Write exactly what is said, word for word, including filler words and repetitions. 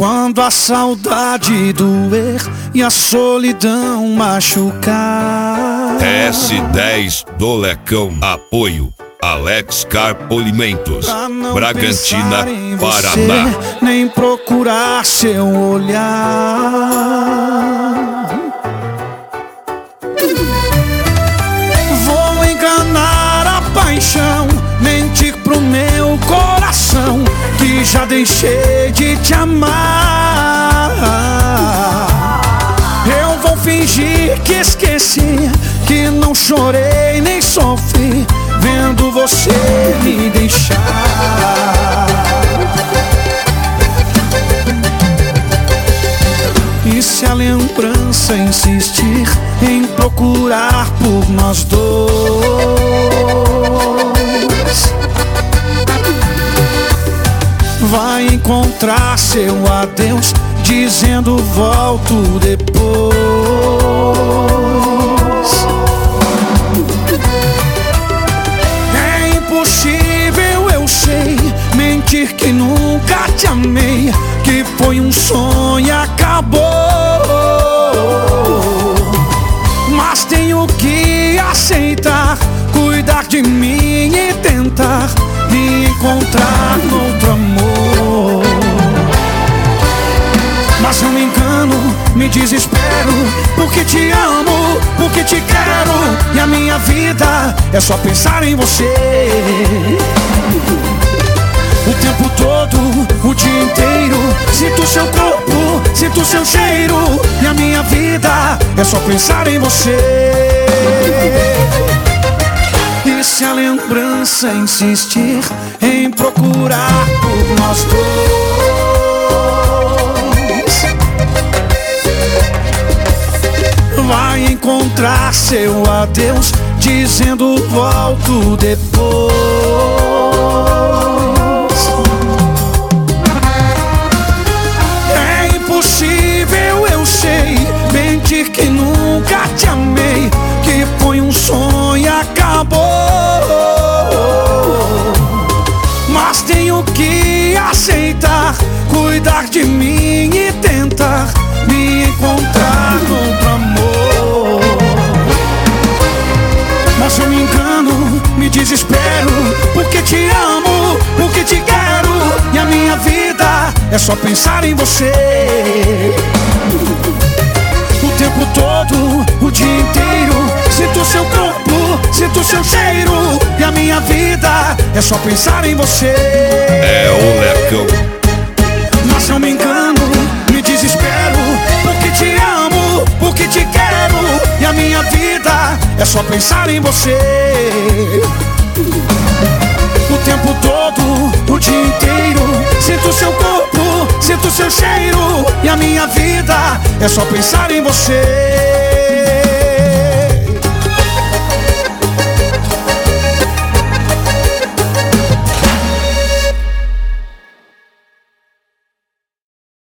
Quando a saudade doer e a solidão machucar. S dez do Lecão. Apoio Alex Car Polimentos, Bragantina, Paraná. Você, nem procurar seu olhar. Vou enganar a paixão, mentir pro meu coração que já deixei de te amar. Eu vou fingir que esqueci, que não chorei nem sofri vendo você me deixar. E se a lembrança insistir em procurar por nós dois, vai encontrar seu adeus dizendo volto depois. É impossível, eu sei, mentir que nunca te amei, que foi um sonho e acabou. Mas tenho que aceitar, cuidar de mim e tentar me encontrar noutro amor. Mas eu me engano, me desespero, porque te amo, porque te quero, e a minha vida é só pensar em você. O tempo todo, o dia inteiro, sinto seu corpo, sinto seu cheiro, e a minha vida é só pensar em você. E se a lembrança insistir em procurar por nós dois, vai encontrar seu adeus dizendo volto depois. É impossível, eu sei, mentir que nunca te amei, que foi um sonho e acabou. Mas tenho que aceitar, cuidar de mim e tentar me encontrar noutro amor. Mas eu me engano, me desespero, porque te amo, porque te quero, e a minha vida é só pensar em você. O tempo todo, o dia inteiro, sinto seu corpo, sinto seu cheiro, e a minha vida é só pensar em você. É o Lecão. Mas eu me engano, me desespero, porque te amo, porque te quero, e a minha vida é só pensar em você. O tempo todo, o dia inteiro, sinto seu corpo, sinto seu cheiro, e a minha vida é só pensar em você.